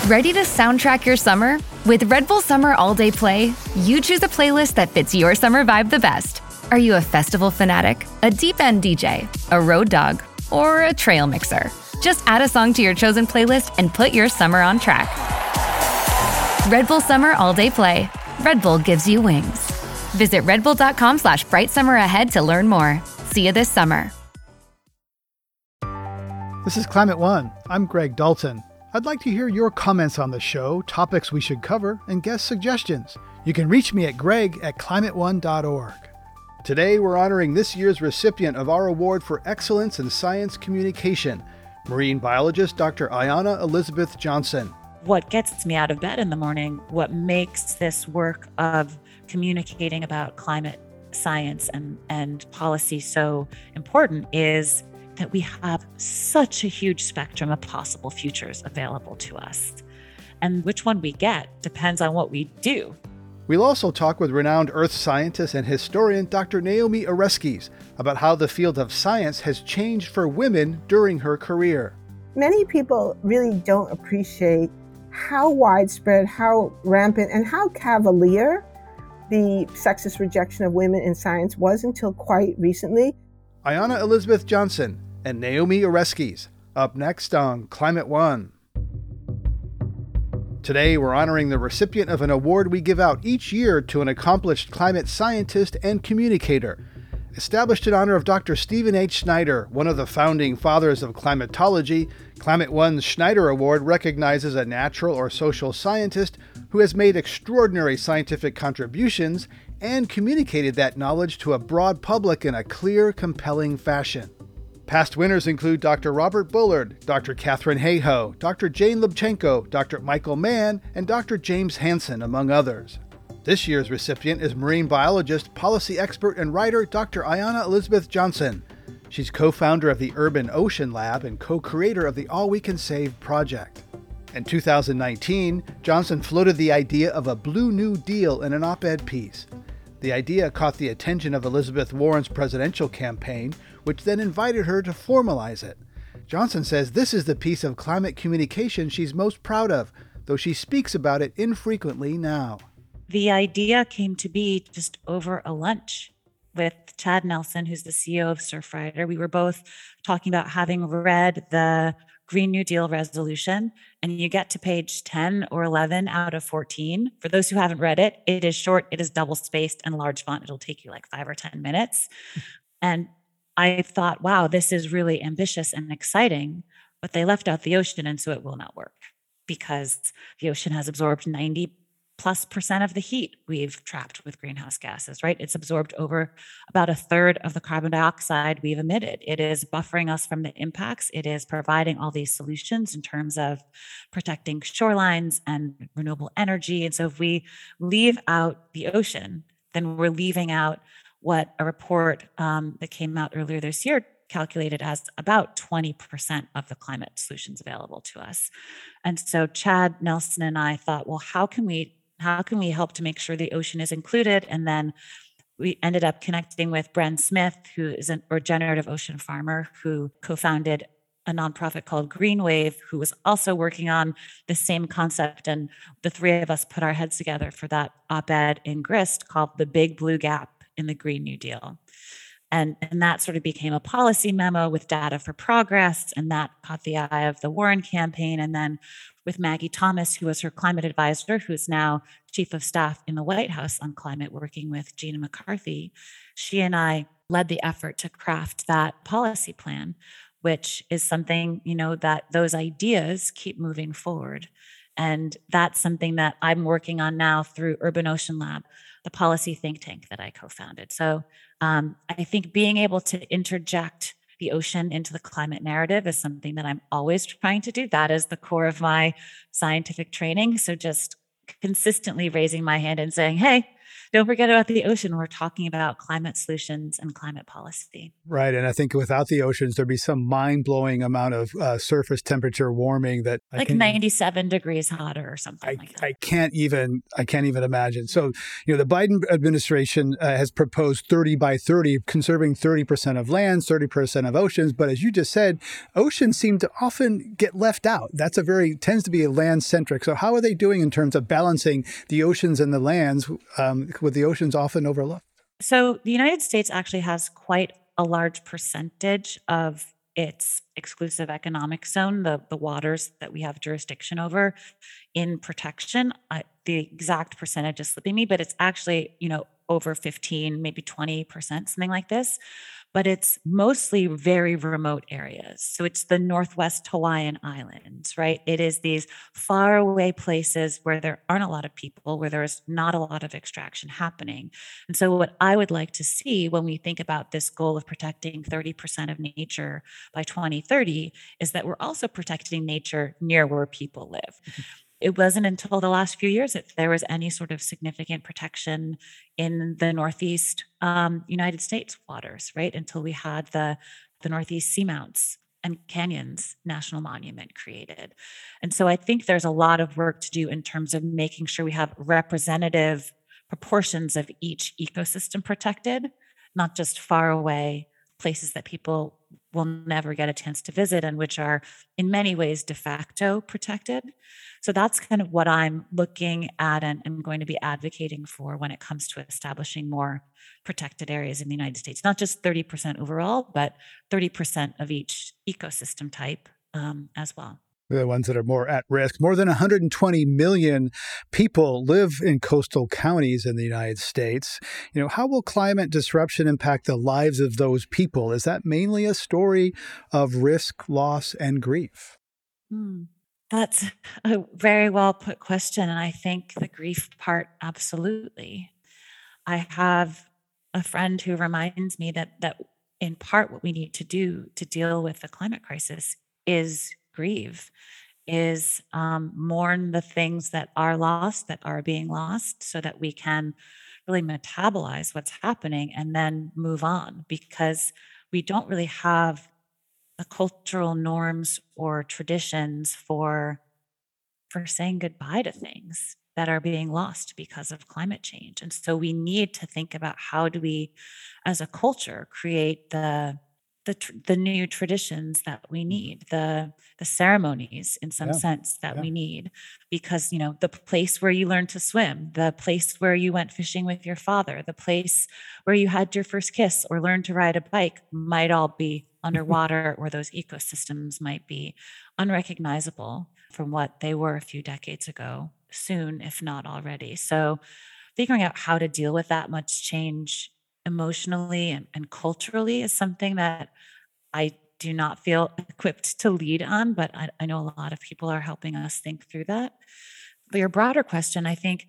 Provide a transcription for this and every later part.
Ready to soundtrack your summer? With Red Bull Summer All Day Play, you choose a playlist that fits your summer vibe the best. Are you a festival fanatic, a deep end DJ, a road dog, or a trail mixer? Just add a song to your chosen playlist and put your summer on track. Red Bull Summer All Day Play. Red Bull gives you wings. Visit redbull.com/brightsummer ahead to learn more. See you this summer. This is Climate One. I'm Greg Dalton. I'd like to hear your comments on the show, topics we should cover, and guest suggestions. You can reach me at greg@climateone.org. Today, we're honoring this year's recipient of our award for excellence in science communication, marine biologist Dr. Ayanna Elizabeth Johnson. What gets me out of bed in the morning, what makes this work of communicating about climate science and policy so important is that we have such a huge spectrum of possible futures available to us. And which one we get depends on what we do. We'll also talk with renowned earth scientist and historian Dr. Naomi Oreskes about how the field of science has changed for women during her career. Many people really don't appreciate how widespread, how rampant, and how cavalier the sexist rejection of women in science was until quite recently. Ayanna Elizabeth Johnson and Naomi Oreskes, up next on Climate One. Today, we're honoring the recipient of an award we give out each year to an accomplished climate scientist and communicator. Established in honor of Dr. Stephen H. Schneider, one of the founding fathers of climatology, Climate One's Schneider Award recognizes a natural or social scientist who has made extraordinary scientific contributions and communicated that knowledge to a broad public in a clear, compelling fashion. Past winners include Dr. Robert Bullard, Dr. Katharine Hayhoe, Dr. Jane Lubchenco, Dr. Michael Mann, and Dr. James Hansen, among others. This year's recipient is marine biologist, policy expert, and writer Dr. Ayanna Elizabeth Johnson. She's co-founder of the Urban Ocean Lab and co-creator of the All We Can Save project. In 2019, Johnson floated the idea of a Blue New Deal in an op-ed piece. The idea caught the attention of Elizabeth Warren's presidential campaign, which then invited her to formalize it. Johnson says this is the piece of climate communication she's most proud of, though she speaks about it infrequently now. The idea came to be just over a lunch with Chad Nelson, who's the CEO of Surfrider. We were both talking about having read the Green New Deal resolution, and you get to page 10 or 11 out of 14. For those who haven't read it, it is short, it is double-spaced and large font. It'll take you like 5 or 10 minutes. And I thought, wow, this is really ambitious and exciting, but they left out the ocean, and so it will not work because the ocean has absorbed 90+% of the heat we've trapped with greenhouse gases, right? It's absorbed over about a third of the carbon dioxide we've emitted. It is buffering us from the impacts. It is providing all these solutions in terms of protecting shorelines and renewable energy. And so if we leave out the ocean, then we're leaving out what a report that came out earlier this year calculated as about 20% of the climate solutions available to us. And so Chad Nelson and I thought, well, how can we help to make sure the ocean is included? And then we ended up connecting with Bren Smith, who is a regenerative ocean farmer who co-founded a nonprofit called Green Wave, who was also working on the same concept. And the three of us put our heads together for that op-ed in Grist called The Big Blue Gap in the Green New Deal. And that sort of became a policy memo with data for progress, and that caught the eye of the Warren campaign. And then with Maggie Thomas, who was her climate advisor, who's now chief of staff in the White House on climate, working with Gina McCarthy, she and I led the effort to craft that policy plan, which is something, that those ideas keep moving forward. And that's something that I'm working on now through Urban Ocean Lab, the policy think tank that I co-founded. So I think being able to interject the ocean into the climate narrative is something that I'm always trying to do. That is the core of my scientific training. So just consistently raising my hand and saying, hey, don't forget about the ocean. We're talking about climate solutions and climate policy. Right. And I think without the oceans, there'd be some mind-blowing amount of surface temperature warming that like 97 degrees hotter or something like that. I can't even imagine. So, the Biden administration has proposed 30 by 30, conserving 30% of lands, 30% of oceans. But as you just said, oceans seem to often get left out. Tends to be land-centric. So how are they doing in terms of balancing the oceans and the lands, with the oceans often overlooked? So the United States actually has quite a large percentage of its exclusive economic zone, the waters that we have jurisdiction over, in protection. The exact percentage is slipping me, but it's actually, over 15, maybe 20%, something like this. But it's mostly very remote areas. So it's the Northwest Hawaiian Islands, right? It is these far away places where there aren't a lot of people, where there's not a lot of extraction happening. And so what I would like to see when we think about this goal of protecting 30% of nature by 2030 is that we're also protecting nature near where people live. It wasn't until the last few years that there was any sort of significant protection in the Northeast United States waters, right? Until we had the Northeast Seamounts and Canyons National Monument created. And so I think there's a lot of work to do in terms of making sure we have representative proportions of each ecosystem protected, not just far away places that people will never get a chance to visit and which are in many ways de facto protected. So that's kind of what I'm looking at and I'm going to be advocating for when it comes to establishing more protected areas in the United States, not just 30% overall, but 30% of each ecosystem type as well. The ones that are more at risk. More than 120 million people live in coastal counties in the United States. How will climate disruption impact the lives of those people? Is that mainly a story of risk, loss, and grief? That's a very well put question. And I think the grief part, absolutely. I have a friend who reminds me that in part what we need to do to deal with the climate crisis is grieve, is mourn the things that are lost, that are being lost, so that we can really metabolize what's happening and then move on, because we don't really have the cultural norms or traditions for saying goodbye to things that are being lost because of climate change. And so we need to think about how do we, as a culture, create the new traditions that we need, the ceremonies in some sense that we need, because, the place where you learned to swim, the place where you went fishing with your father, the place where you had your first kiss or learned to ride a bike might all be underwater, or those ecosystems might be unrecognizable from what they were a few decades ago, soon, if not already. So figuring out how to deal with that much change emotionally and culturally is something that I do not feel equipped to lead on, but I know a lot of people are helping us think through that. But your broader question, I think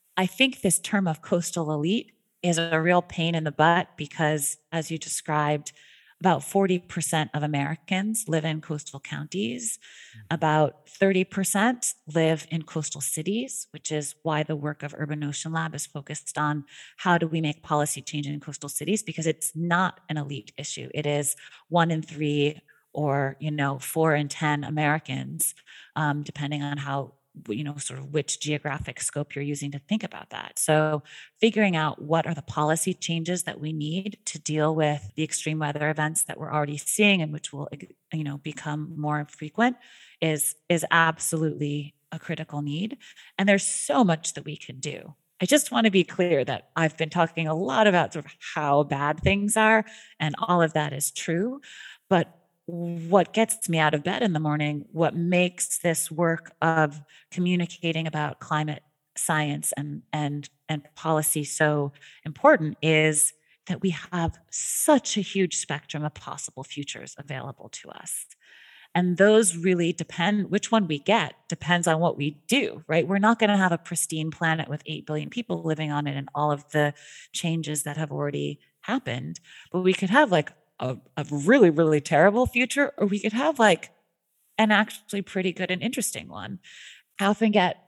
this term of coastal elite is a real pain in the butt because, as you described, about 40% of Americans live in coastal counties. About 30% live in coastal cities, which is why the work of Urban Ocean Lab is focused on how do we make policy change in coastal cities, because it's not an elite issue. It is 1 in 3 or, 4 in 10 Americans, depending on how, sort of which geographic scope you're using to think about that. So figuring out what are the policy changes that we need to deal with the extreme weather events that we're already seeing and which will, become more frequent is absolutely a critical need. And there's so much that we can do. I just want to be clear that I've been talking a lot about sort of how bad things are, and all of that is true. But what gets me out of bed in the morning, what makes this work of communicating about climate science and policy so important is that we have such a huge spectrum of possible futures available to us. And those really depend, which one we get depends on what we do, right? We're not going to have a pristine planet with 8 billion people living on it and all of the changes that have already happened. But we could have like a really, really terrible future, or we could have like an actually pretty good and interesting one. I often get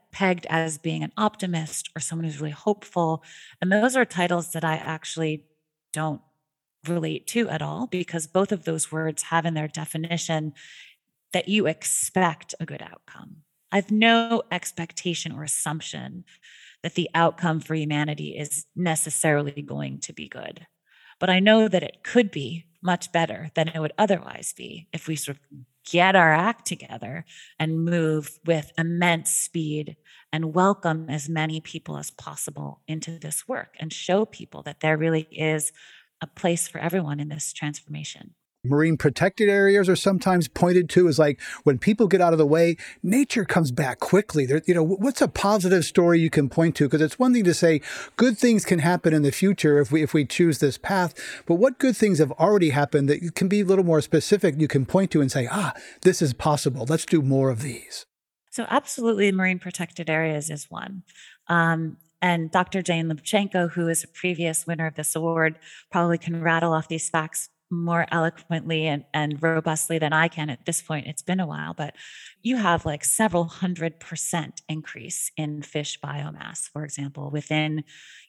pegged as being an optimist or someone who's really hopeful. And those are titles that I actually don't relate to at all, because both of those words have in their definition that you expect a good outcome. I have no expectation or assumption that the outcome for humanity is necessarily going to be good. But I know that it could be much better than it would otherwise be if we sort of get our act together and move with immense speed and welcome as many people as possible into this work and show people that there really is a place for everyone in this transformation. Marine protected areas are sometimes pointed to as like when people get out of the way, nature comes back quickly. There, what's a positive story you can point to? Because it's one thing to say good things can happen in the future if we choose this path, but what good things have already happened that can be a little more specific you can point to and say, this is possible. Let's do more of these. So absolutely, marine protected areas is one. And Dr. Jane Lubchenco, who is a previous winner of this award, probably can rattle off these facts more eloquently and robustly than I can at this point. It's been a while, but you have like several 100% increase in fish biomass, for example, within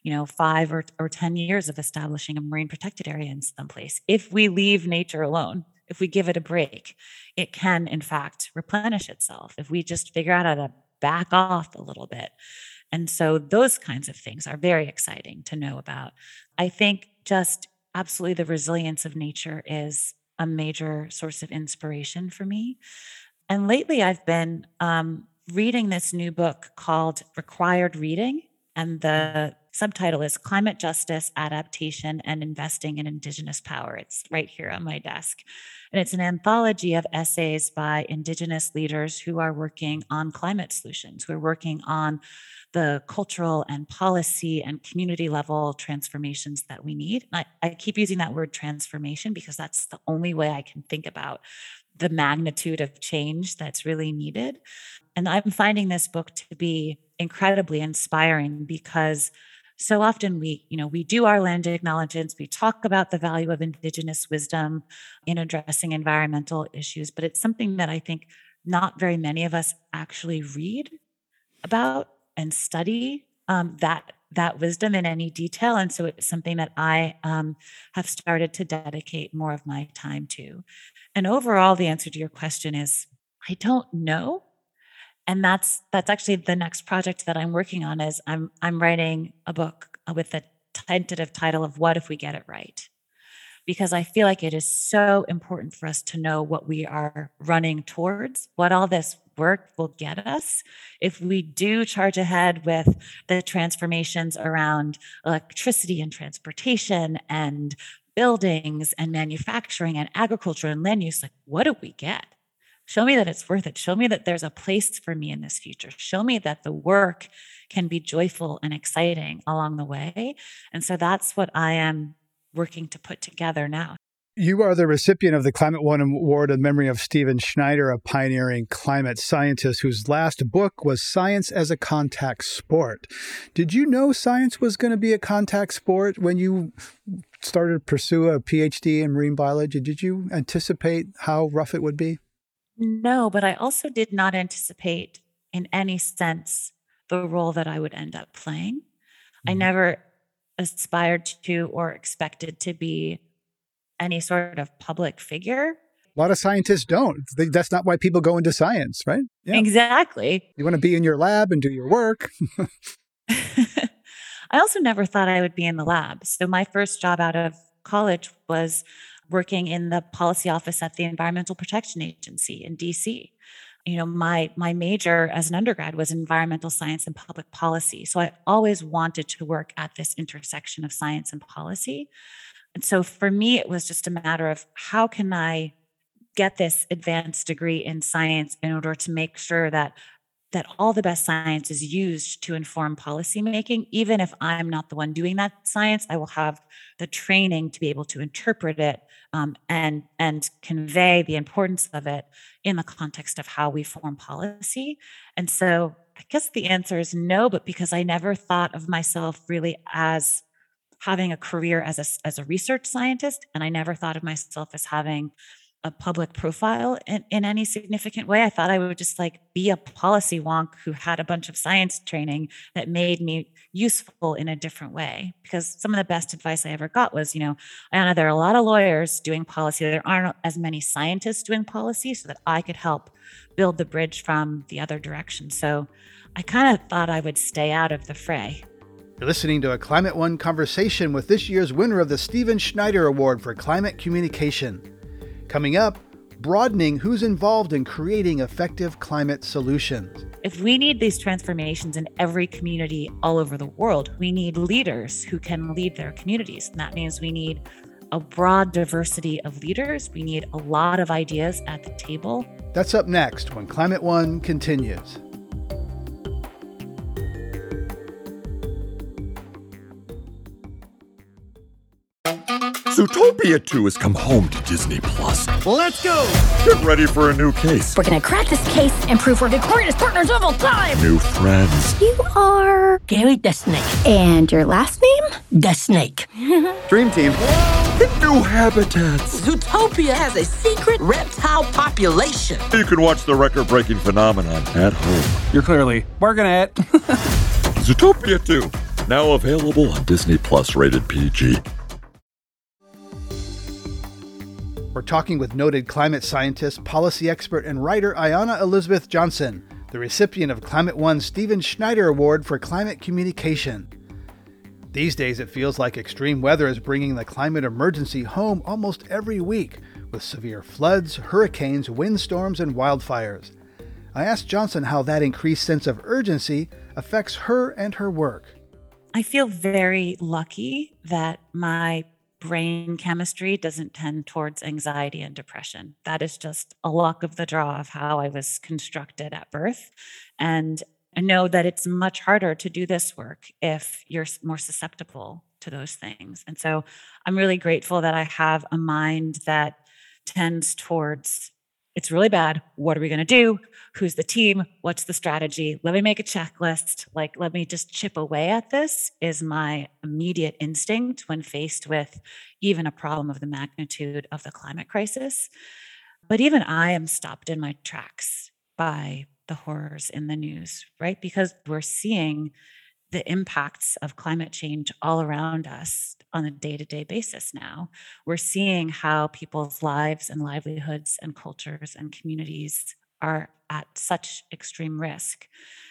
5 or 10 years of establishing a marine protected area in some place. If we leave nature alone, if we give it a break, it can in fact replenish itself if we just figure out how to back off a little bit. And so those kinds of things are very exciting to know about. I think just absolutely the resilience of nature is a major source of inspiration for me. And lately I've been reading this new book called Required Reading. And the subtitle is Climate Justice, Adaptation, and Investing in Indigenous Power. It's right here on my desk. And it's an anthology of essays by Indigenous leaders who are working on climate solutions, who are working on the cultural and policy and community level transformations that we need. I keep using that word transformation because that's the only way I can think about the magnitude of change that's really needed. And I'm finding this book to be incredibly inspiring because so often we do our land acknowledgements, we talk about the value of Indigenous wisdom in addressing environmental issues, but it's something that I think not very many of us actually read about and study that wisdom in any detail. And so it's something that I have started to dedicate more of my time to. And overall, the answer to your question is, I don't know. And that's actually the next project that I'm working on is I'm writing a book with the tentative title of What If We Get It Right? Because I feel like it is so important for us to know what we are running towards, what all this work will get us. If we do charge ahead with the transformations around electricity and transportation and buildings and manufacturing and agriculture and land use, like what do we get? Show me that it's worth it. Show me that there's a place for me in this future. Show me that the work can be joyful and exciting along the way. And so that's what I am working to put together now. You are the recipient of the Climate One Award in memory of Stephen Schneider, a pioneering climate scientist whose last book was Science as a Contact Sport. Did you know science was going to be a contact sport when you started to pursue a PhD in marine biology? Did you anticipate how rough it would be? No, but I also did not anticipate in any sense the role that I would end up playing. Mm-hmm. I never aspired to or expected to be any sort of public figure. A lot of scientists don't. That's not why people go into science, right? Yeah. Exactly. You want to be in your lab and do your work. I also never thought I would be in the lab. So my first job out of college was working in the policy office at the Environmental Protection Agency in DC. My major as an undergrad was environmental science and public policy. So I always wanted to work at this intersection of science and policy. And so for me, it was just a matter of how can I get this advanced degree in science in order to make sure that all the best science is used to inform policymaking. Even if I'm not the one doing that science, I will have the training to be able to interpret it and convey the importance of it in the context of how we form policy. And so I guess the answer is no, but because I never thought of myself really as having a career as a research scientist, and I never thought of myself as having a public profile in any significant way. I thought I would just like be a policy wonk who had a bunch of science training that made me useful in a different way. Because some of the best advice I ever got was, Ayanna, there are a lot of lawyers doing policy. There aren't as many scientists doing policy, so that I could help build the bridge from the other direction. So I kind of thought I would stay out of the fray. You're listening to a Climate One conversation with this year's winner of the Stephen Schneider Award for Climate Communication. Coming up, broadening who's involved in creating effective climate solutions. If we need these transformations in every community all over the world, we need leaders who can lead their communities. And that means we need a broad diversity of leaders. We need a lot of ideas at the table. That's up next when Climate One continues. Zootopia 2 has come home to Disney+. Let's go! Get ready for a new case. We're gonna crack this case and prove we're the greatest partners of all time! New friends. You are Gary the Snake. And your last name? The Snake. Dream team. And new habitats. Zootopia has a secret reptile population. You can watch the record-breaking phenomenon at home. You're clearly working at Zootopia 2, now available on Disney+, rated PG. We're talking with noted climate scientist, policy expert, and writer Ayanna Elizabeth Johnson, the recipient of Climate One's Stephen Schneider Award for Climate Communication. These days, it feels like extreme weather is bringing the climate emergency home almost every week, with severe floods, hurricanes, windstorms, and wildfires. I asked Johnson how that increased sense of urgency affects her and her work. I feel very lucky that my brain chemistry doesn't tend towards anxiety and depression. That is just a luck of the draw of how I was constructed at birth. And I know that it's much harder to do this work if you're more susceptible to those things. And so I'm really grateful that I have a mind that tends towards, it's really bad. What are we going to do? Who's the team? What's the strategy? Let me make a checklist. Let me just chip away at this is my immediate instinct when faced with even a problem of the magnitude of the climate crisis. But even I am stopped in my tracks by the horrors in the news, right? Because we're seeing the impacts of climate change all around us on a day-to-day basis now. We're seeing how people's lives and livelihoods and cultures and communities are at such extreme risk.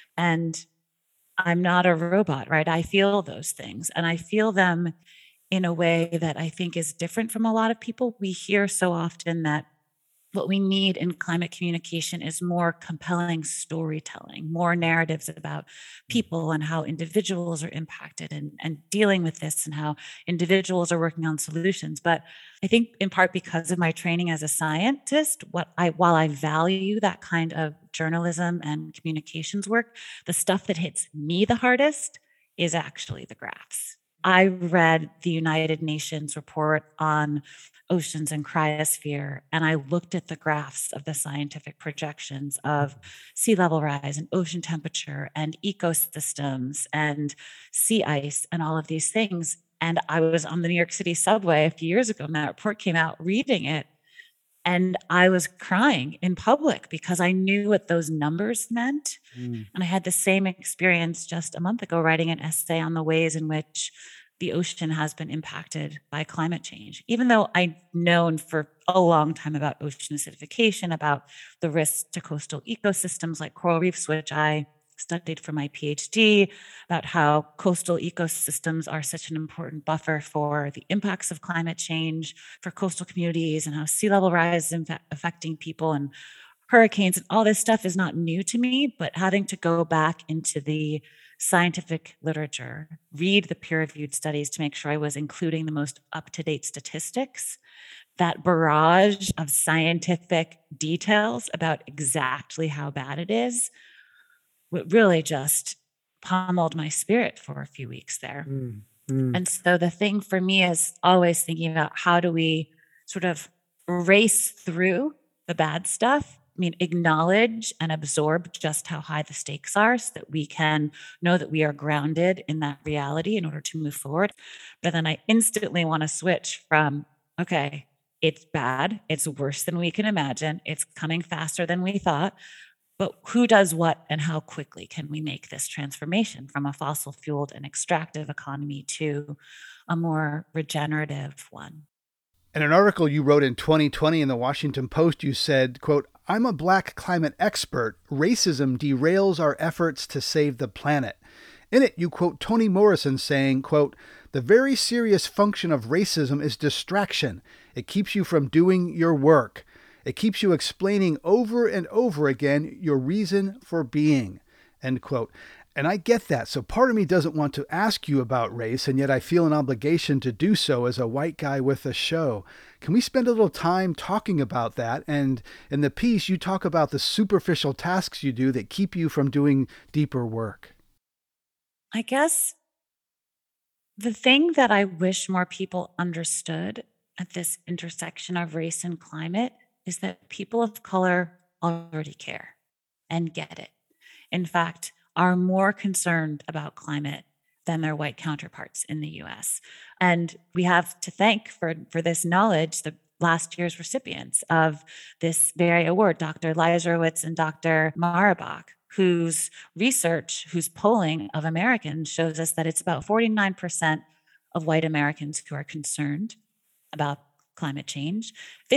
And I'm not a robot, right? I feel those things, and I feel them in a way that I think is different from a lot of people. We hear so often that what we need in climate communication is more compelling storytelling, more narratives about people and how individuals are impacted and dealing with this and how individuals are working on solutions. But I think in part because of my training as a scientist, while I value that kind of journalism and communications work, the stuff that hits me the hardest is actually the graphs. I read the United Nations report on oceans and cryosphere, and I looked at the graphs of the scientific projections of sea level rise and ocean temperature and ecosystems and sea ice and all of these things. And I was on the New York City subway a few years ago, and that report came out, reading it, and I was crying in public because I knew what those numbers meant. And I had the same experience just a month ago writing an essay on the ways in which the ocean has been impacted by climate change. Even though I've known for a long time about ocean acidification, about the risks to coastal ecosystems like coral reefs, which I studied for my PhD, about how coastal ecosystems are such an important buffer for the impacts of climate change for coastal communities, and how sea level rise is affecting people and hurricanes, and all this stuff is not new to me. But having to go back into the scientific literature, read the peer-reviewed studies to make sure I was including the most up-to-date statistics, that barrage of scientific details about exactly how bad it is, what really just pummeled my spirit for a few weeks there. And so the thing for me is always thinking about how do we sort of race through the bad stuff. I mean, acknowledge and absorb just how high the stakes are so that we can know that we are grounded in that reality in order to move forward. But then I instantly want to switch from, okay, It's bad. It's worse than we can imagine. It's coming faster than we thought. But who does what and how quickly can we make this transformation from a fossil fueled and extractive economy to a more regenerative one? In an article you wrote in 2020 in the Washington Post, you said, quote, "I'm a Black climate expert. Racism derails our efforts to save the planet." In it, you quote Toni Morrison saying, quote, "The very serious function of racism is distraction. It keeps you from doing your work. It keeps you explaining over and over again your reason for being," end quote. And I get that. So part of me doesn't want to ask you about race, and yet I feel an obligation to do so as a white guy with a show. Can we spend a little time talking about that? And in the piece, you talk about the superficial tasks you do that keep you from doing deeper work. I guess the thing that I wish more people understood at this intersection of race and climate is that people of color already care and get it. In fact, are more concerned about climate than their white counterparts in the US. And we have to thank for this knowledge the last year's recipients of this very award, Dr. Leiserowitz and Dr. Marabach, whose research, whose polling of Americans shows us that it's about 49% of white Americans who are concerned about climate change,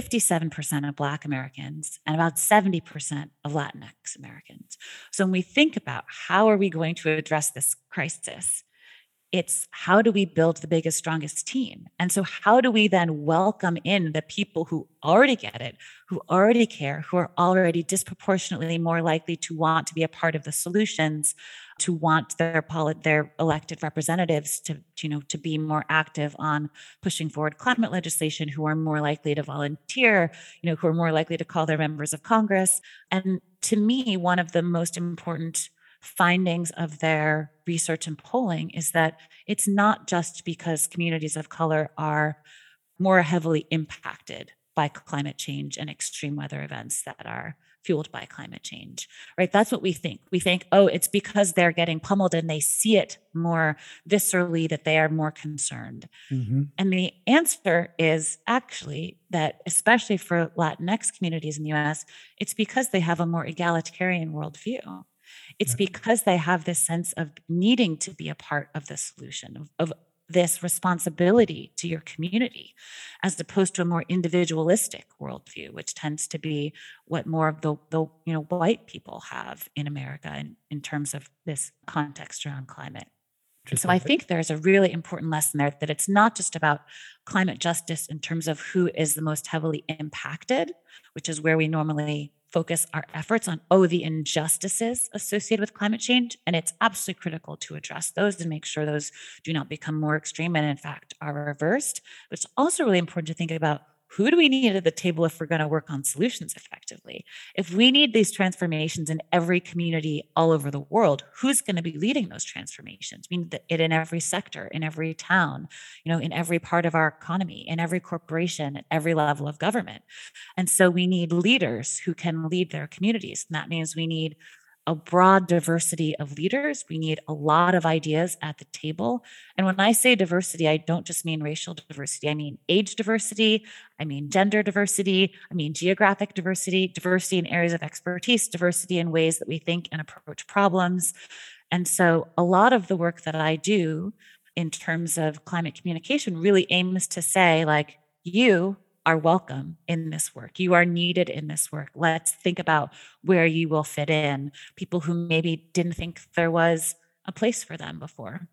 57% of Black Americans, and about 70% of Latinx Americans. So when we think about how are we going to address this crisis, it's how do we build the biggest, strongest team? And so how do we then welcome in the people who already get it, who already care, who are already disproportionately more likely to want to be a part of the solutions, to want their elected representatives to be more active on pushing forward climate legislation, who are more likely to volunteer, who are more likely to call their members of Congress. And to me, one of the most important findings of their research and polling is that it's not just because communities of color are more heavily impacted by climate change and extreme weather events that are fueled by climate change, right? That's what we think. We think, oh, it's because they're getting pummeled and they see it more viscerally that they are more concerned. Mm-hmm. And the answer is actually that, especially for Latinx communities in the US, it's because they have a more egalitarian worldview. It's because they have this sense of needing to be a part of the solution, of this responsibility to your community, as opposed to a more individualistic worldview, which tends to be what more of the white people have in America in terms of this context around climate. So I think there's a really important lesson there, that it's not just about climate justice in terms of who is the most heavily impacted, which is where we normally focus our efforts on, the injustices associated with climate change. And it's absolutely critical to address those and make sure those do not become more extreme and in fact are reversed. But it's also really important to think about, who do we need at the table if we're going to work on solutions effectively? If we need these transformations in every community all over the world, who's going to be leading those transformations? We need it in every sector, in every town, in every part of our economy, in every corporation, at every level of government. And so we need leaders who can lead their communities. And that means we need a broad diversity of leaders. We need a lot of ideas at the table. And when I say diversity, I don't just mean racial diversity. I mean age diversity. I mean gender diversity. I mean geographic diversity, diversity in areas of expertise, diversity in ways that we think and approach problems. And so a lot of the work that I do in terms of climate communication really aims to say, like, you are welcome in this work. You are needed in this work. Let's think about where you will fit in. People who maybe didn't think there was a place for them before.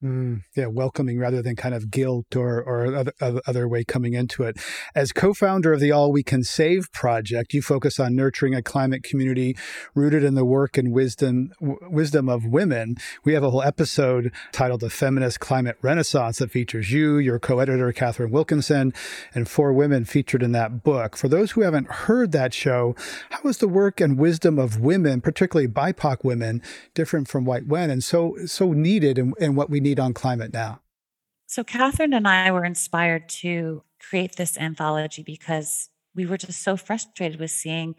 Welcoming rather than kind of guilt or other way coming into it. As co-founder of the All We Can Save project, you focus on nurturing a climate community rooted in the work and wisdom of women. We have a whole episode titled The Feminist Climate Renaissance that features you, your co-editor, Catherine Wilkinson, and 4 women featured in that book. For those who haven't heard that show, how is the work and wisdom of women, particularly BIPOC women, different from white men and so needed in what we need on climate now? So Catherine and I were inspired to create this anthology because we were just so frustrated with seeing,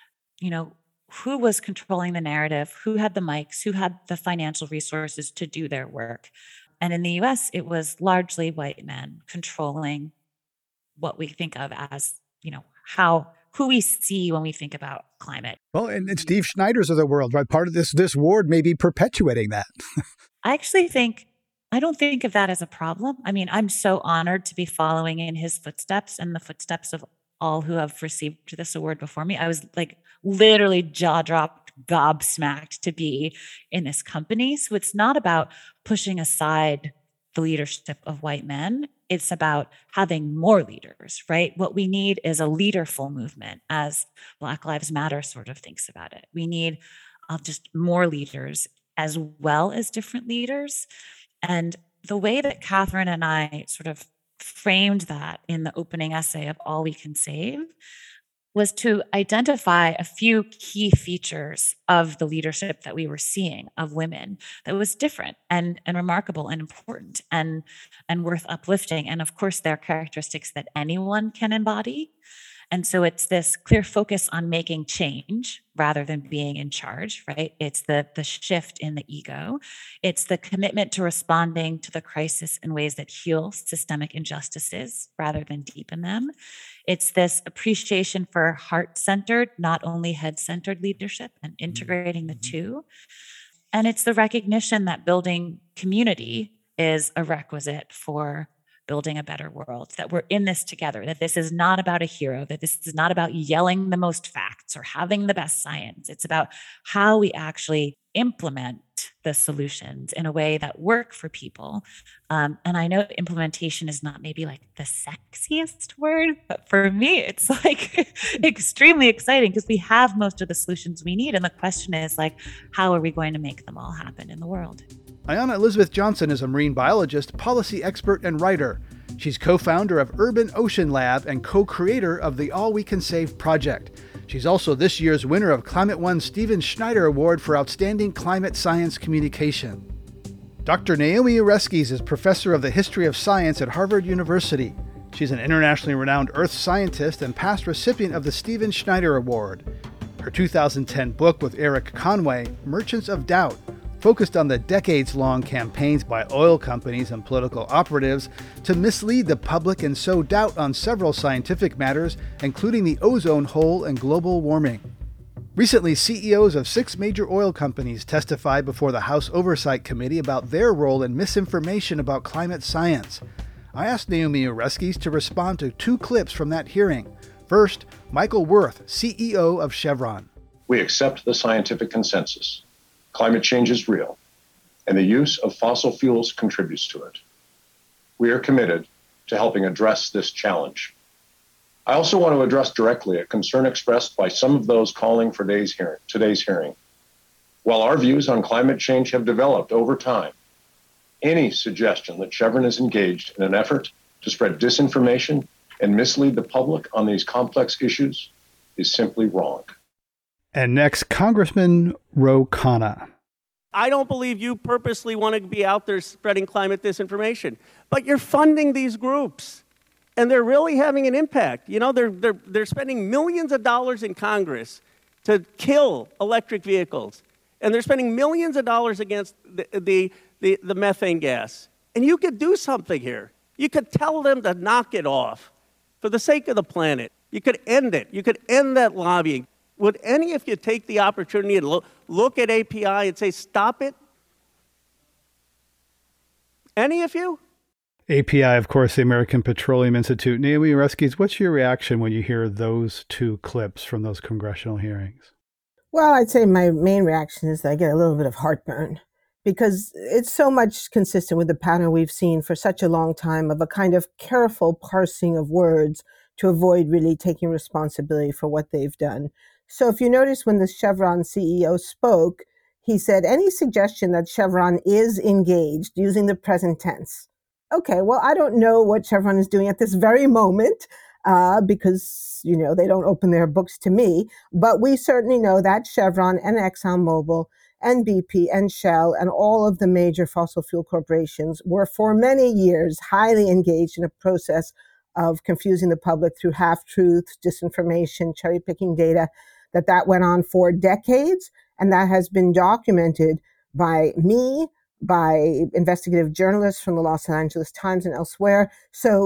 who was controlling the narrative, who had the mics, who had the financial resources to do their work. And in the US, it was largely white men controlling what we think of as, who we see when we think about climate. Well, and Steve Schneider's of the world, right? Part of this award may be perpetuating that. I don't think of that as a problem. I mean, I'm so honored to be following in his footsteps and the footsteps of all who have received this award before me. I was like literally jaw dropped, gobsmacked to be in this company. So it's not about pushing aside the leadership of white men. It's about having more leaders, right? What we need is a leaderful movement, as Black Lives Matter sort of thinks about it. We need just more leaders as well as different leaders. And the way that Catherine and I sort of framed that in the opening essay of All We Can Save was to identify a few key features of the leadership that we were seeing of women that was different and remarkable and important and worth uplifting. And of course, they're characteristics that anyone can embody. And so it's this clear focus on making change rather than being in charge, right? It's the shift in the ego. It's the commitment to responding to the crisis in ways that heal systemic injustices rather than deepen them. It's this appreciation for heart-centered, not only head-centered leadership and integrating the two. And it's the recognition that building community is a requisite for building a better world, that we're in this together, that this is not about a hero, that this is not about yelling the most facts or having the best science. It's about how we actually implement the solutions in a way that work for people. And I know implementation is not maybe like the sexiest word, but for me, it's like extremely exciting because we have most of the solutions we need. And the question is like, how are we going to make them all happen in the world? Ayanna Elizabeth Johnson is a marine biologist, policy expert, and writer. She's co-founder of Urban Ocean Lab and co-creator of the All We Can Save project. She's also this year's winner of Climate One's Stephen Schneider Award for Outstanding Climate Science Communication. Dr. Naomi Oreskes is professor of the history of science at Harvard University. She's an internationally renowned earth scientist and past recipient of the Stephen Schneider Award. Her 2010 book with Eric Conway, Merchants of Doubt, focused on the decades-long campaigns by oil companies and political operatives to mislead the public and sow doubt on several scientific matters, including the ozone hole and global warming. Recently, CEOs of 6 major oil companies testified before the House Oversight Committee about their role in misinformation about climate science. I asked Naomi Oreskes to respond to 2 clips from that hearing. First, Michael Wirth, CEO of Chevron. We accept the scientific consensus. Climate change is real, and the use of fossil fuels contributes to it. We are committed to helping address this challenge. I also want to address directly a concern expressed by some of those calling for today's hearing. While our views on climate change have developed over time, any suggestion that Chevron is engaged in an effort to spread disinformation and mislead the public on these complex issues is simply wrong. And next, Congressman Ro Khanna. I don't believe you purposely want to be out there spreading climate disinformation, but you're funding these groups, and they're really having an impact. You know, they're spending millions of dollars in Congress to kill electric vehicles, and they're spending millions of dollars against the methane gas. And you could do something here. You could tell them to knock it off for the sake of the planet. You could end it. You could end that lobbying. Would any of you take the opportunity to look at API and say, stop it? Any of you? API, of course, the American Petroleum Institute. Naomi Oreskes, what's your reaction when you hear those 2 clips from those congressional hearings? Well, I'd say my main reaction is that I get a little bit of heartburn because it's so much consistent with the pattern we've seen for such a long time of a kind of careful parsing of words to avoid really taking responsibility for what they've done. So if you notice when the Chevron CEO spoke, he said, any suggestion that Chevron is engaged, using the present tense. Okay, well, I don't know what Chevron is doing at this very moment because, they don't open their books to me. But we certainly know that Chevron and ExxonMobil and BP and Shell and all of the major fossil fuel corporations were for many years highly engaged in a process of confusing the public through half-truths, disinformation, cherry-picking data, that went on for decades, and that has been documented by me, by investigative journalists from the Los Angeles Times and elsewhere. So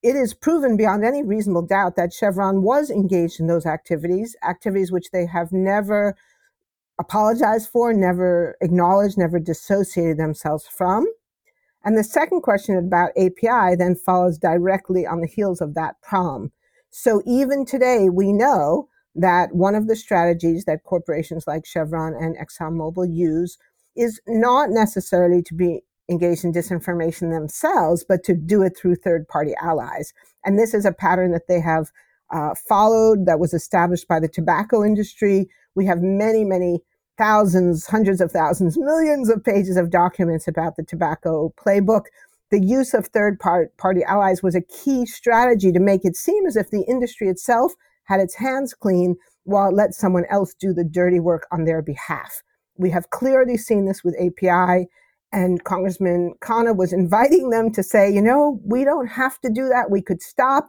it is proven beyond any reasonable doubt that Chevron was engaged in those activities which they have never apologized for, never acknowledged, never dissociated themselves from. And the second question about API then follows directly on the heels of that problem. So even today, we know that one of the strategies that corporations like Chevron and ExxonMobil use is not necessarily to be engaged in disinformation themselves, but to do it through third-party allies. And this is a pattern that they have followed, that was established by the tobacco industry. We have many, many thousands, hundreds of thousands, millions of pages of documents about the tobacco playbook. The use of third-party allies was a key strategy to make it seem as if the industry itself had its hands clean while it let someone else do the dirty work on their behalf. We have clearly seen this with API, and Congressman Khanna was inviting them to say, we don't have to do that. We could stop.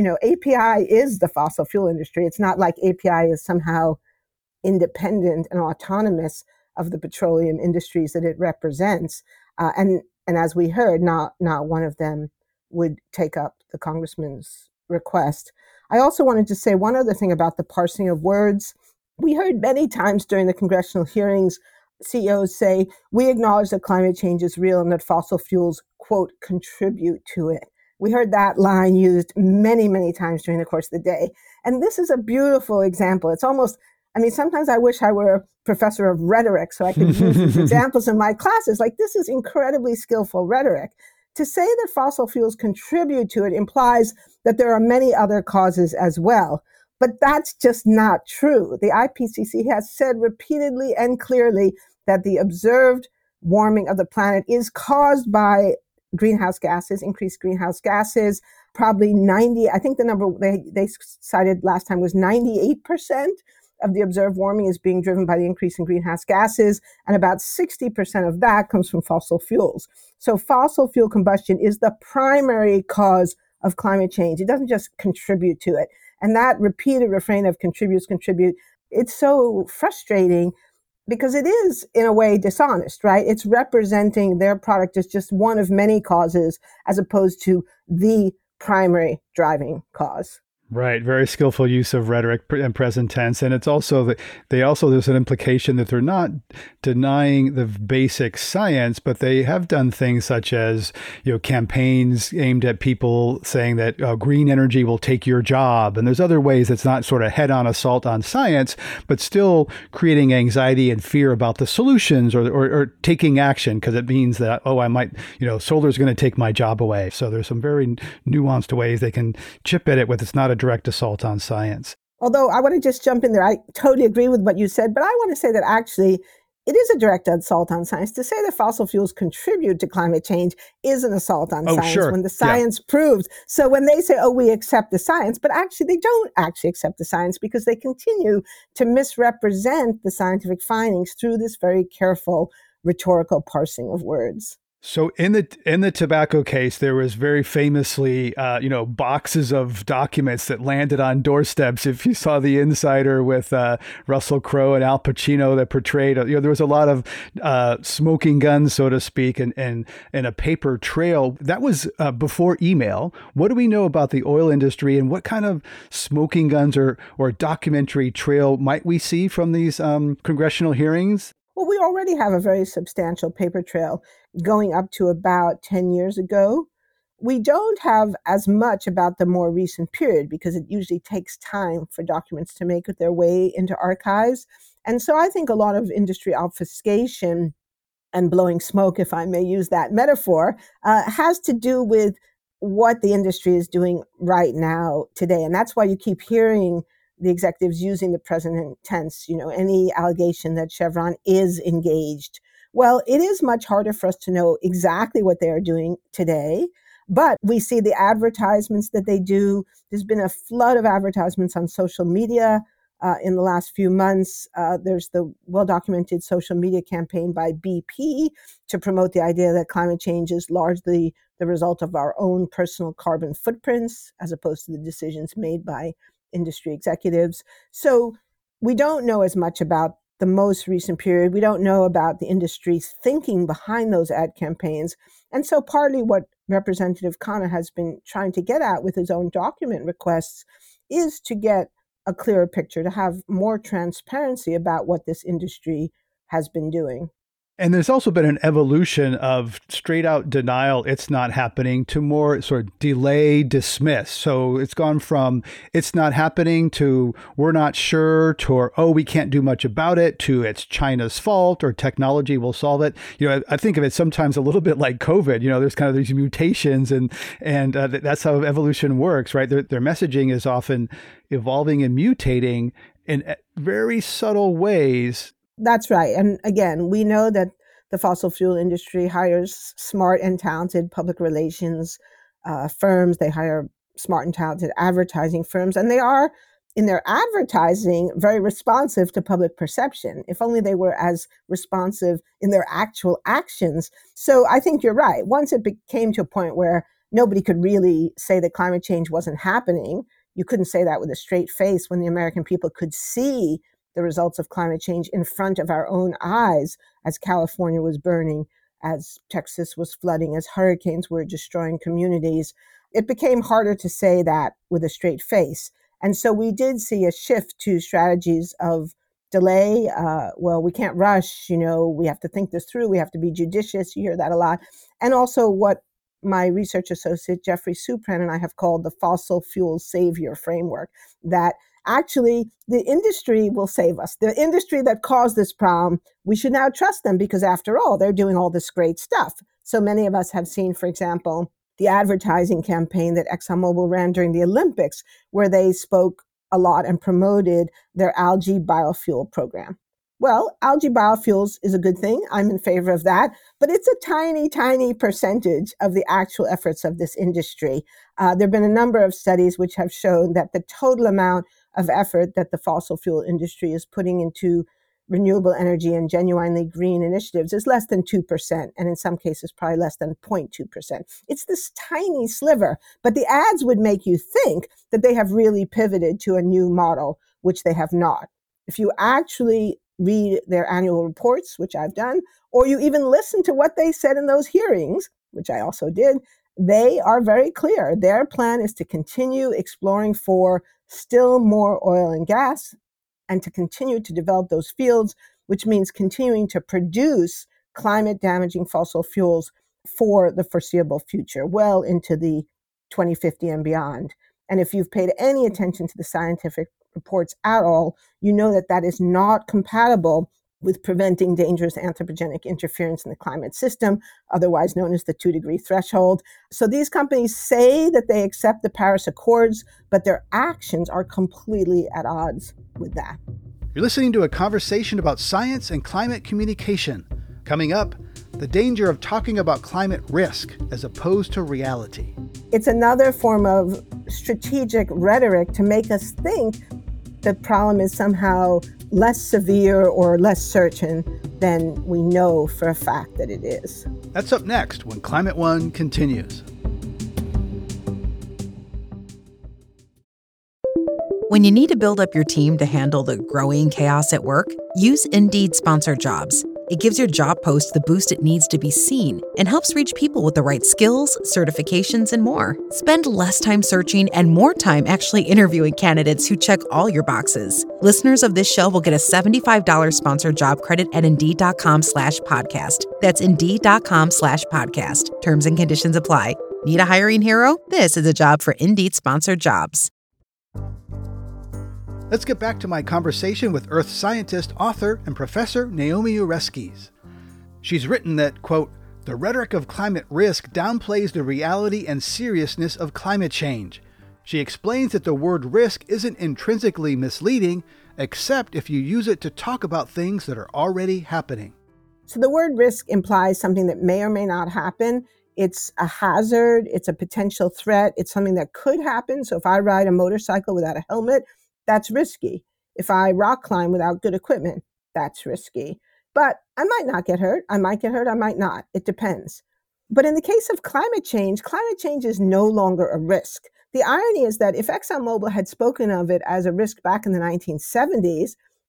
API is the fossil fuel industry. It's not like API is somehow independent and autonomous of the petroleum industries that it represents. And as we heard, not one of them would take up the congressman's request. I also wanted to say one other thing about the parsing of words. We heard many times during the congressional hearings CEOs say, we acknowledge that climate change is real and that fossil fuels, quote, contribute to it. We heard that line used many, many times during the course of the day. And this is a beautiful example. It's almost, sometimes I wish I were a professor of rhetoric so I could use these examples in my classes. Like, this is incredibly skillful rhetoric. To say that fossil fuels contribute to it implies that there are many other causes as well. But that's just not true. The IPCC has said repeatedly and clearly that the observed warming of the planet is caused by greenhouse gases, increased greenhouse gases, probably 90, I think the number they cited last time was 98% of the observed warming is being driven by the increase in greenhouse gases, and about 60% of that comes from fossil fuels. So fossil fuel combustion is the primary cause of climate change. It doesn't just contribute to it. And that repeated refrain of contribute, it's so frustrating because it is, in a way, dishonest, right? It's representing their product as just one of many causes as opposed to the primary driving cause. Right. Very skillful use of rhetoric and present tense. And it's also that there's an implication that they're not denying the basic science, but they have done things such as, campaigns aimed at people saying that green energy will take your job. And there's other ways that's not sort of head-on assault on science, but still creating anxiety and fear about the solutions or taking action because it means that, I might, solar is going to take my job away. So there's some very nuanced ways they can chip at it with it's not a direct assault on science. Although I want to just jump in there. I totally agree with what you said, but I want to say that actually it is a direct assault on science. To say that fossil fuels contribute to climate change is an assault on science when the science proves. So when they say, we accept the science, but actually they don't actually accept the science because they continue to misrepresent the scientific findings through this very careful rhetorical parsing of words. So in the tobacco case, there was very famously, boxes of documents that landed on doorsteps. If you saw The Insider with Russell Crowe and Al Pacino that portrayed, there was a lot of smoking guns, so to speak, and a paper trail. That was before email. What do we know about the oil industry, and what kind of smoking guns or documentary trail might we see from these congressional hearings? Well, we already have a very substantial paper trail going up to about 10 years ago. We don't have as much about the more recent period because it usually takes time for documents to make their way into archives. And so I think a lot of industry obfuscation and blowing smoke, if I may use that metaphor, has to do with what the industry is doing right now today. And that's why you keep hearing the executives using the present tense, any allegation that Chevron is engaged. Well, it is much harder for us to know exactly what they are doing today, but we see the advertisements that they do. There's been a flood of advertisements on social media in the last few months. There's the well-documented social media campaign by BP to promote the idea that climate change is largely the result of our own personal carbon footprints, as opposed to the decisions made by industry executives. So we don't know as much about the most recent period. We don't know about the industry's thinking behind those ad campaigns. And so partly what Representative Khanna has been trying to get at with his own document requests is to get a clearer picture, to have more transparency about what this industry has been doing. And there's also been an evolution of straight out denial, it's not happening, to more sort of delay, dismiss. So it's gone from it's not happening to we're not sure to, oh, we can't do much about it, to it's China's fault or technology will solve it. I think of it sometimes a little bit like COVID. There's kind of these mutations and that's how evolution works, right? Their messaging is often evolving and mutating in very subtle ways. That's right. And again, we know that the fossil fuel industry hires smart and talented public relations firms. They hire smart and talented advertising firms, and they are, in their advertising, very responsive to public perception. If only they were as responsive in their actual actions. So I think you're right. Once it came to a point where nobody could really say that climate change wasn't happening, you couldn't say that with a straight face when the American people could see the results of climate change in front of our own eyes, as California was burning, as Texas was flooding, as hurricanes were destroying communities. It became harder to say that with a straight face. And so we did see a shift to strategies of delay. Well, we can't rush, we have to think this through. We have to be judicious. You hear that a lot. And also what my research associate, Jeffrey Supran, and I have called the fossil fuel savior framework, that actually the industry will save us. The industry that caused this problem, we should now trust them because after all, they're doing all this great stuff. So many of us have seen, for example, the advertising campaign that ExxonMobil ran during the Olympics, where they spoke a lot and promoted their algae biofuel program. Well, algae biofuels is a good thing. I'm in favor of that, but it's a tiny, tiny percentage of the actual efforts of this industry. There have been a number of studies which have shown that the total amount of effort that the fossil fuel industry is putting into renewable energy and genuinely green initiatives is less than 2%, and in some cases probably less than 0.2%. It's this tiny sliver, but the ads would make you think that they have really pivoted to a new model, which they have not. If you actually read their annual reports, which I've done, or you even listen to what they said in those hearings, which I also did, they are very clear. Their plan is to continue exploring for still more oil and gas and to continue to develop those fields, which means continuing to produce climate-damaging fossil fuels for the foreseeable future, well into the 2050 and beyond. And if you've paid any attention to the scientific reports at all, you know that that is not compatible with preventing dangerous anthropogenic interference in the climate system, otherwise known as the 2-degree threshold. So these companies say that they accept the Paris Accords, but their actions are completely at odds with that. You're listening to a conversation about science and climate communication. Coming up, the danger of talking about climate risk as opposed to reality. It's another form of strategic rhetoric to make us think the problem is somehow less severe or less certain than we know for a fact that it is. That's up next when Climate One continues. When you need to build up your team to handle the growing chaos at work, use Indeed Sponsored Jobs. It gives your job post the boost it needs to be seen and helps reach people with the right skills, certifications, and more. Spend less time searching and more time actually interviewing candidates who check all your boxes. Listeners of this show will get a $75 sponsored job credit at Indeed.com/podcast. That's Indeed.com/podcast. Terms and conditions apply. Need a hiring hero? This is a job for Indeed Sponsored Jobs. Let's get back to my conversation with earth scientist, author, and professor Naomi Oreskes. She's written that, quote, the rhetoric of climate risk downplays the reality and seriousness of climate change. She explains that the word risk isn't intrinsically misleading, except if you use it to talk about things that are already happening. So the word risk implies something that may or may not happen. It's a hazard, it's a potential threat, it's something that could happen. So if I ride a motorcycle without a helmet, that's risky. If I rock climb without good equipment, that's risky. But I might not get hurt. I might get hurt. I might not. It depends. But in the case of climate change is no longer a risk. The irony is that if ExxonMobil had spoken of it as a risk back in the 1970s,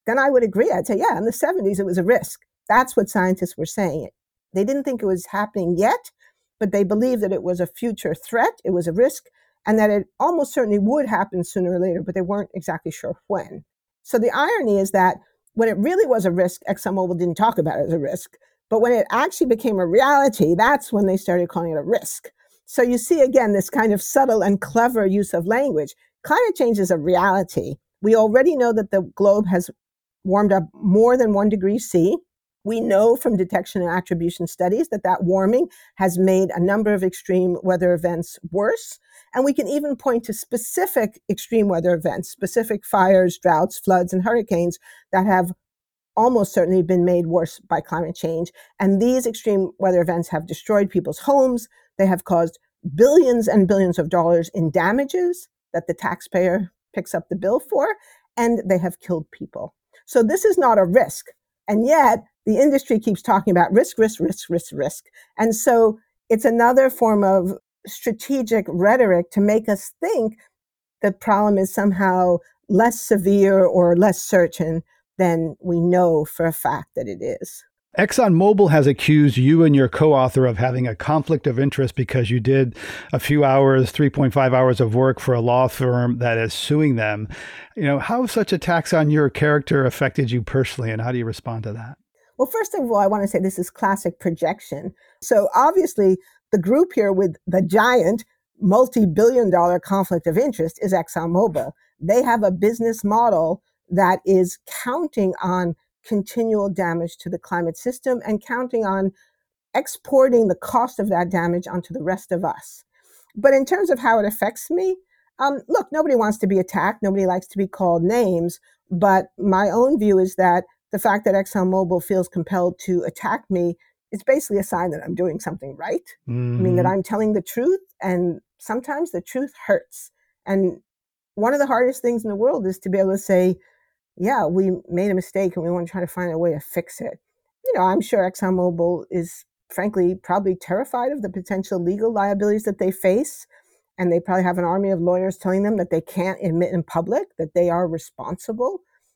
then I would agree. I'd say, yeah, in the 70s, it was a risk. That's what scientists were saying. They didn't think it was happening yet, but they believed that it was a future threat, it was a risk, and that it almost certainly would happen sooner or later, but they weren't exactly sure when. So the irony is that when it really was a risk, ExxonMobil didn't talk about it as a risk. But when it actually became a reality, that's when they started calling it a risk. So you see, again, this kind of subtle and clever use of language. Climate change is a reality. We already know that the globe has warmed up more than 1 degree C. We know from detection and attribution studies that that warming has made a number of extreme weather events worse. And we can even point to specific extreme weather events, specific fires, droughts, floods, and hurricanes that have almost certainly been made worse by climate change. And these extreme weather events have destroyed people's homes. They have caused billions and billions of dollars in damages that the taxpayer picks up the bill for, and they have killed people. So this is not a risk. And yet the industry keeps talking about risk, risk, risk, risk, risk. And so it's another form of strategic rhetoric to make us think the problem is somehow less severe or less certain than we know for a fact that it is. ExxonMobil has accused you and your co-author of having a conflict of interest because you did a few hours, 3.5 hours of work for a law firm that is suing them. How have such attacks on your character affected you personally, and how do you respond to that? Well, first of all, I want to say this is classic projection. So obviously, the group here with the giant multi-billion-dollar conflict of interest is ExxonMobil. They have a business model that is counting on continual damage to the climate system and counting on exporting the cost of that damage onto the rest of us. But in terms of how it affects me, look, nobody wants to be attacked. Nobody likes to be called names. But my own view is that the fact that ExxonMobil feels compelled to attack me is basically a sign that I'm doing something right. Mm-hmm. I mean, that I'm telling the truth, and sometimes the truth hurts. And one of the hardest things in the world is to be able to say, yeah, we made a mistake and we want to try to find a way to fix it. I'm sure ExxonMobil is, frankly, probably terrified of the potential legal liabilities that they face. And they probably have an army of lawyers telling them that they can't admit in public that they are responsible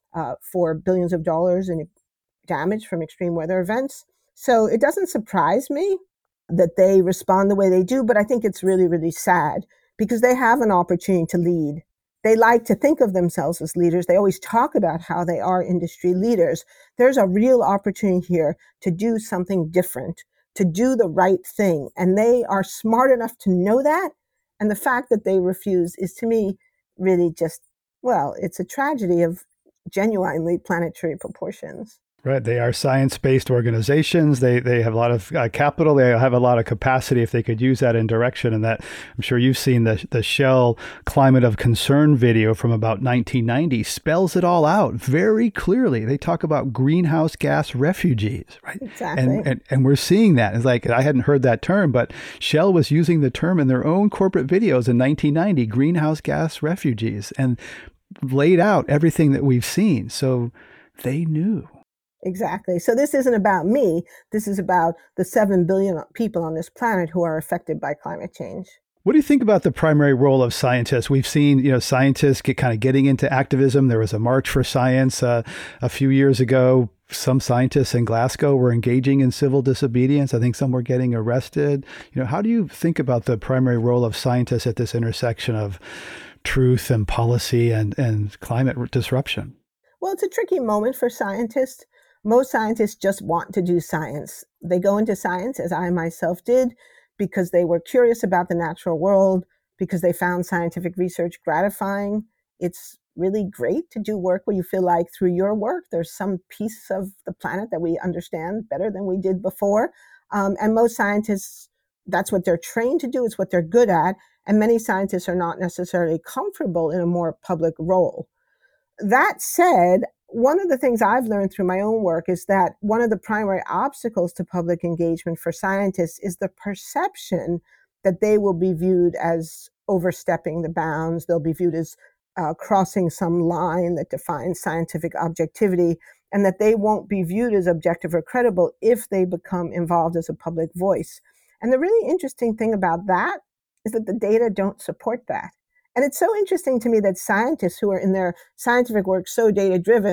for billions of dollars in damage from extreme weather events. So it doesn't surprise me that they respond the way they do, but I think it's really, really sad because they have an opportunity to lead. They like to think of themselves as leaders. They always talk about how they are industry leaders. There's a real opportunity here to do something different, to do the right thing. And they are smart enough to know that. And the fact that they refuse is, to me, really just, well, it's a tragedy of genuinely planetary proportions. Right. They are science-based organizations. They have a lot of capital. They have a lot of capacity if they could use that in direction. And that, I'm sure you've seen the Shell Climate of Concern video from about 1990 spells it all out very clearly. They talk about greenhouse gas refugees, right? Exactly. And we're seeing that. It's like, I hadn't heard that term, but Shell was using the term in their own corporate videos in 1990, greenhouse gas refugees, and laid out everything that we've seen. So they knew. Exactly. So this isn't about me. This is about the 7 billion people on this planet who are affected by climate change. What do you think about the primary role of scientists? We've seen, scientists getting into activism. There was a March for Science a few years ago. Some scientists in Glasgow were engaging in civil disobedience. I think some were getting arrested. How do you think about the primary role of scientists at this intersection of truth and policy and climate disruption? Well, it's a tricky moment for scientists. Most scientists just want to do science. They go into science, as I myself did, because they were curious about the natural world, because they found scientific research gratifying. It's really great to do work where you feel like through your work, there's some piece of the planet that we understand better than we did before. And most scientists, that's what they're trained to do. It's what they're good at. And many scientists are not necessarily comfortable in a more public role. That said, one of the things I've learned through my own work is that one of the primary obstacles to public engagement for scientists is the perception that they will be viewed as overstepping the bounds. They'll be viewed as crossing some line that defines scientific objectivity, and that they won't be viewed as objective or credible if they become involved as a public voice. And the really interesting thing about that is that the data don't support that. And it's so interesting to me that scientists who are in their scientific work so data-driven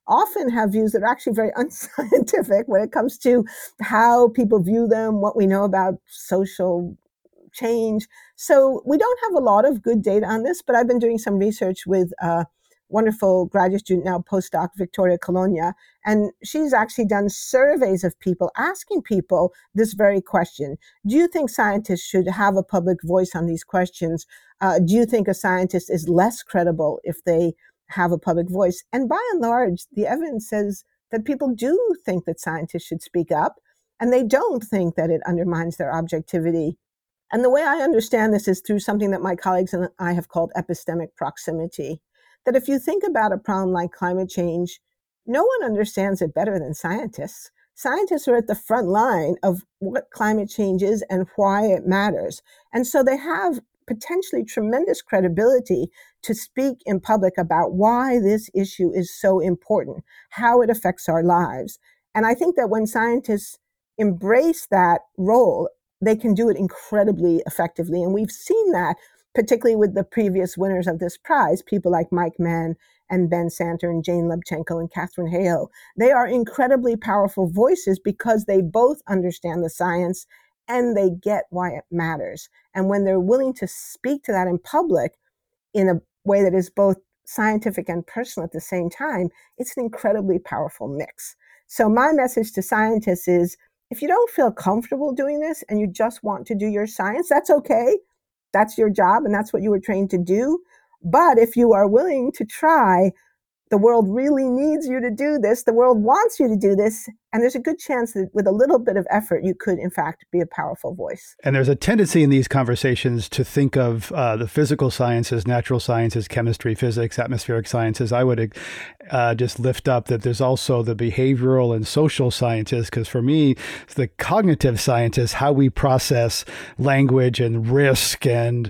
often have views that are actually very unscientific when it comes to how people view them, what we know about social change. So we don't have a lot of good data on this, but I've been doing some research with a wonderful graduate student, now postdoc, Victoria Colonia, and she's actually done surveys of people, asking people this very question. Do you think scientists should have a public voice on these questions? Do you think a scientist is less credible if they have a public voice? And by and large, the evidence says that people do think that scientists should speak up, and they don't think that it undermines their objectivity. And the way I understand this is through something that my colleagues and I have called epistemic proximity. That if you think about a problem like climate change, no one understands it better than scientists. Scientists are at the front line of what climate change is and why it matters. And so they have potentially tremendous credibility to speak in public about why this issue is so important, how it affects our lives. And I think that when scientists embrace that role, they can do it incredibly effectively. And we've seen that, particularly with the previous winners of this prize, people like Mike Mann and Ben Santer and Jane Lubchenco and Katharine Hayhoe. They are incredibly powerful voices because they both understand the science and they get why it matters. And when they're willing to speak to that in public in a way that is both scientific and personal at the same time, it's an incredibly powerful mix. So my message to scientists is, if you don't feel comfortable doing this and you just want to do your science, that's okay. That's your job and that's what you were trained to do. But if you are willing to try, the world really needs you to do this. The world wants you to do this. And there's a good chance that with a little bit of effort, you could, in fact, be a powerful voice. And there's a tendency in these conversations to think of the physical sciences, natural sciences, chemistry, physics, atmospheric sciences. I would just lift up that there's also the behavioral and social sciences, because for me, the cognitive scientists, how we process language and risk and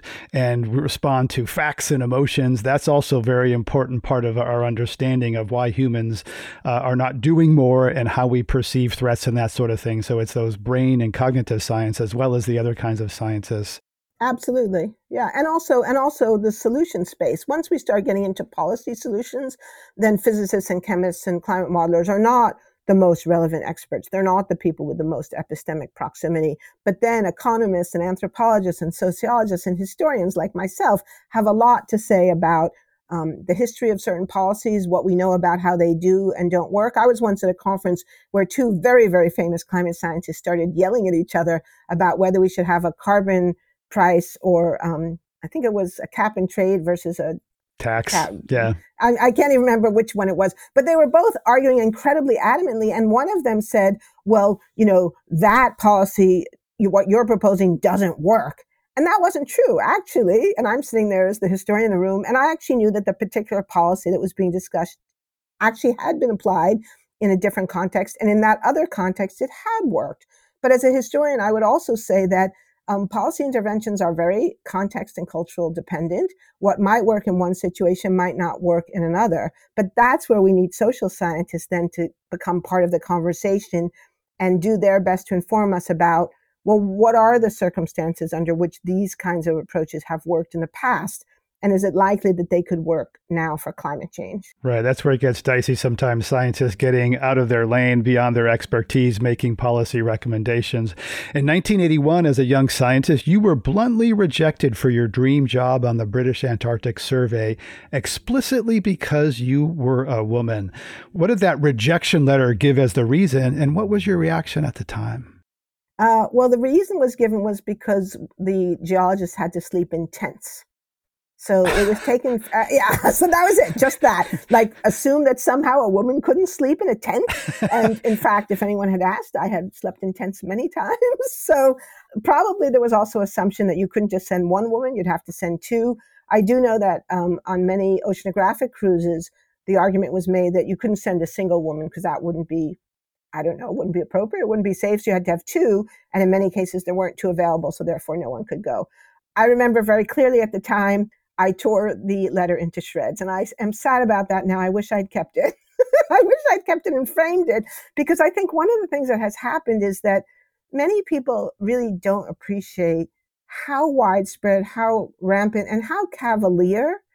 respond to facts and emotions, that's also a very important part of our understanding of why humans are not doing more and how we perceive threats and that sort of thing. So it's those brain and cognitive science as well as the other kinds of sciences. Absolutely. Yeah. And also the solution space. Once we start getting into policy solutions, then physicists and chemists and climate modelers are not the most relevant experts. They're not the people with the most epistemic proximity. But then economists and anthropologists and sociologists and historians like myself have a lot to say about the history of certain policies, what we know about how they do and don't work. I was once at a conference where two very, very famous climate scientists started yelling at each other about whether we should have a carbon price or I think it was a cap and trade versus a tax. Yeah. I can't even remember which one it was, but they were both arguing incredibly adamantly. And one of them said, well, that policy, what you're proposing doesn't work. And that wasn't true, actually. And I'm sitting there as the historian in the room, and I actually knew that the particular policy that was being discussed actually had been applied in a different context. And in that other context, it had worked. But as a historian, I would also say that policy interventions are very context and cultural dependent. What might work in one situation might not work in another. But that's where we need social scientists then to become part of the conversation and do their best to inform us about, well, what are the circumstances under which these kinds of approaches have worked in the past? And is it likely that they could work now for climate change? Right. That's where it gets dicey sometimes. Scientists getting out of their lane, beyond their expertise, making policy recommendations. In 1981, as a young scientist, you were bluntly rejected for your dream job on the British Antarctic Survey, explicitly because you were a woman. What did that rejection letter give as the reason, and what was your reaction at the time? Well, the reason was given was because the geologists had to sleep in tents. So it was taken, so that was it, just that. Like, assume that somehow a woman couldn't sleep in a tent. And in fact, if anyone had asked, I had slept in tents many times. So probably there was also assumption that you couldn't just send one woman, you'd have to send two. I do know that on many oceanographic cruises, the argument was made that you couldn't send a single woman because that wouldn't be, wouldn't be appropriate, it wouldn't be safe. So you had to have two. And in many cases, there weren't two available. So therefore, no one could go. I remember very clearly at the time, I tore the letter into shreds, and I am sad about that now. I wish I'd kept it. I wish I'd kept it and framed it, because I think one of the things that has happened is that many people really don't appreciate how widespread, how rampant, and how cavalier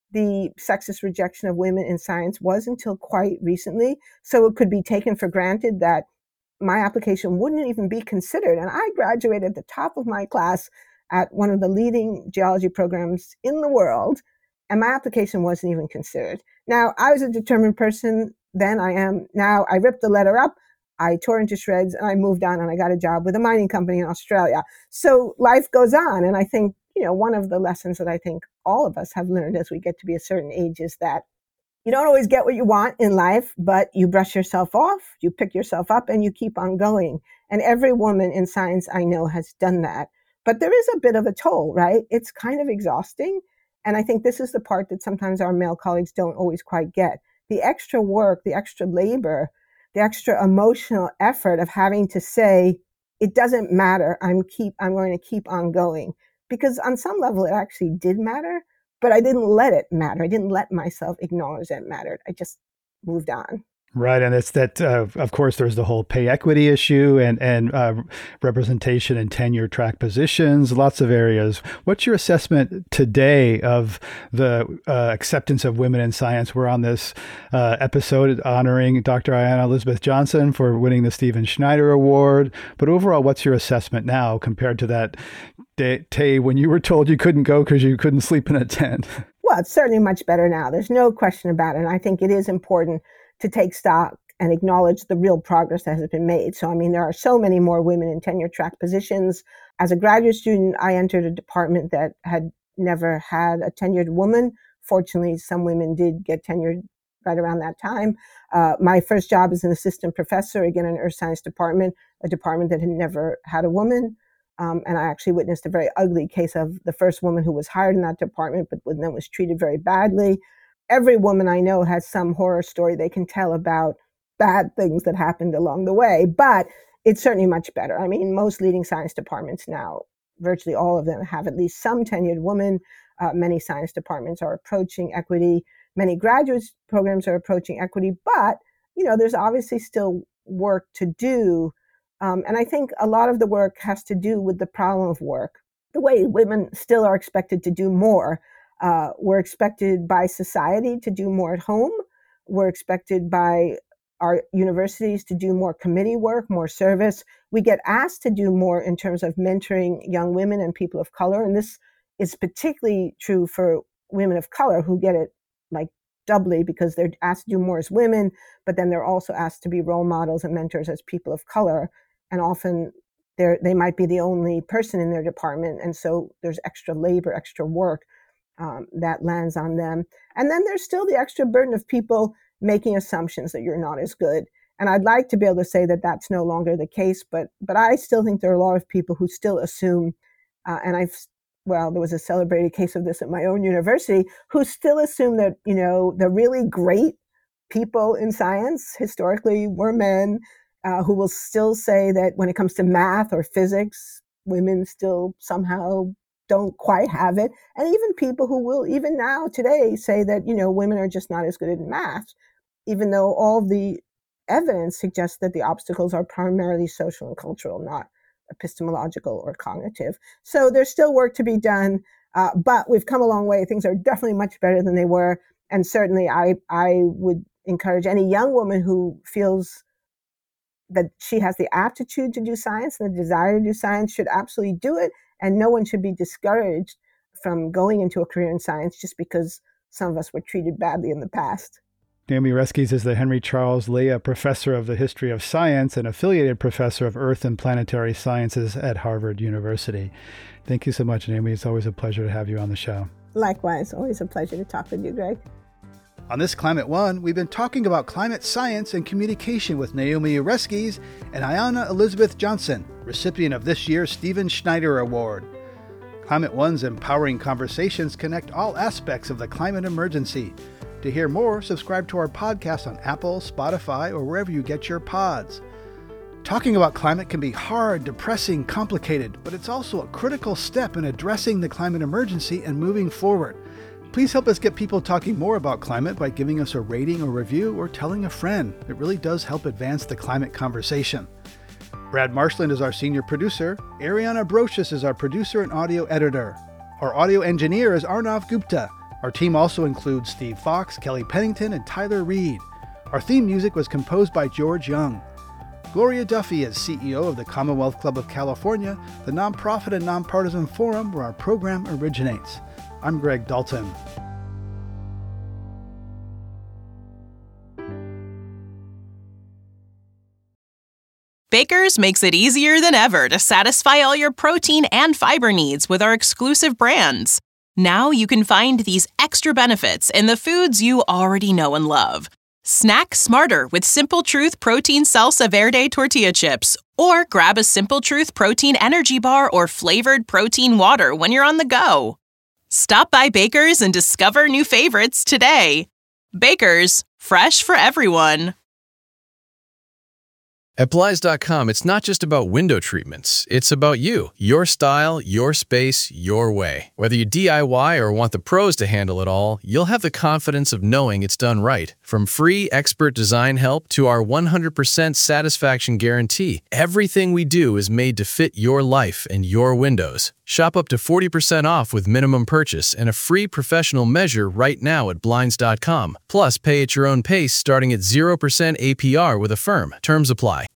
the sexist rejection of women in science was until quite recently. So it could be taken for granted that my application wouldn't even be considered. And I graduated at the top of my class at one of the leading geology programs in the world, and my application wasn't even considered. Now, I was a determined person then, I am now. I ripped the letter up, I tore into shreds, and I moved on, and I got a job with a mining company in Australia. So life goes on, and I think, one of the lessons that I think all of us have learned as we get to be a certain age is that you don't always get what you want in life, but you brush yourself off, you pick yourself up, and you keep on going. And every woman in science I know has done that. But there is a bit of a toll, right? It's kind of exhausting. And I think this is the part that sometimes our male colleagues don't always quite get. The extra work, the extra labor, the extra emotional effort of having to say, it doesn't matter, I'm going to keep on going. Because on some level, it actually did matter, but I didn't let it matter. I didn't let myself acknowledge that it mattered. I just moved on. Right. And it's that, of course, there's the whole pay equity issue and representation in tenure track positions, lots of areas. What's your assessment today of the acceptance of women in science? We're on this episode honoring Dr. Ayanna Elizabeth Johnson for winning the Stephen Schneider Award. But overall, what's your assessment now compared to that day when you were told you couldn't go because you couldn't sleep in a tent? Well, it's certainly much better now. There's no question about it. And I think it is important to take stock and acknowledge the real progress that has been made. So, there are so many more women in tenure track positions. As a graduate student, I entered a department that had never had a tenured woman. Fortunately, some women did get tenured right around that time. My first job as an assistant professor, again, in an earth science department, a department that had never had a woman. And I actually witnessed a very ugly case of the first woman who was hired in that department, but then was treated very badly. Every woman I know has some horror story they can tell about bad things that happened along the way, but it's certainly much better. Most leading science departments now, virtually all of them have at least some tenured woman. Many science departments are approaching equity. Many graduate programs are approaching equity, but, there's obviously still work to do. And I think a lot of the work has to do with the problem of work, the way women still are expected to do more. We're expected by society to do more at home. We're expected by our universities to do more committee work, more service. We get asked to do more in terms of mentoring young women and people of color. And this is particularly true for women of color who get it like doubly because they're asked to do more as women, but then they're also asked to be role models and mentors as people of color. And often they might be the only person in their department. And so there's extra labor, extra work that lands on them. And then there's still the extra burden of people making assumptions that you're not as good. And I'd like to be able to say that that's no longer the case, but I still think there are a lot of people who still assume, there was a celebrated case of this at my own university, who still assume that, the really great people in science historically were men, who will still say that when it comes to math or physics, women still somehow don't quite have it. And even people who will even now today say that, women are just not as good at math, even though all the evidence suggests that the obstacles are primarily social and cultural, not epistemological or cognitive. So there's still work to be done, but we've come a long way. Things are definitely much better than they were. And certainly I would encourage any young woman who feels that she has the aptitude to do science and the desire to do science should absolutely do it. And no one should be discouraged from going into a career in science just because some of us were treated badly in the past. Naomi Oreskes is the Henry Charles Lea Professor of the History of Science and Affiliated Professor of Earth and Planetary Sciences at Harvard University. Thank you so much, Naomi. It's always a pleasure to have you on the show. Likewise, always a pleasure to talk with you, Greg. On this Climate One, we've been talking about climate science and communication with Naomi Oreskes and Ayanna Elizabeth Johnson, recipient of this year's Stephen Schneider Award. Climate One's empowering conversations connect all aspects of the climate emergency. To hear more, subscribe to our podcast on Apple, Spotify, or wherever you get your pods. Talking about climate can be hard, depressing, complicated, but it's also a critical step in addressing the climate emergency and moving forward. Please help us get people talking more about climate by giving us a rating or review or telling a friend. It really does help advance the climate conversation. Brad Marshland is our senior producer. Ariana Brocious is our producer and audio editor. Our audio engineer is Arnav Gupta. Our team also includes Steve Fox, Kelly Pennington, and Tyler Reed. Our theme music was composed by George Young. Gloria Duffy is CEO of the Commonwealth Club of California, the nonprofit and nonpartisan forum where our program originates. I'm Greg Dalton. Baker's makes it easier than ever to satisfy all your protein and fiber needs with our exclusive brands. Now you can find these extra benefits in the foods you already know and love. Snack smarter with Simple Truth Protein Salsa Verde tortilla chips, or grab a Simple Truth Protein Energy Bar or flavored protein water when you're on the go. Stop by Baker's and discover new favorites today. Baker's, fresh for everyone. At Blinds.com, it's not just about window treatments. It's about you, your style, your space, your way. Whether you DIY or want the pros to handle it all, you'll have the confidence of knowing it's done right. From free expert design help to our 100% satisfaction guarantee, everything we do is made to fit your life and your windows. Shop up to 40% off with minimum purchase and a free professional measure right now at Blinds.com. Plus, pay at your own pace starting at 0% APR with Affirm. Terms apply.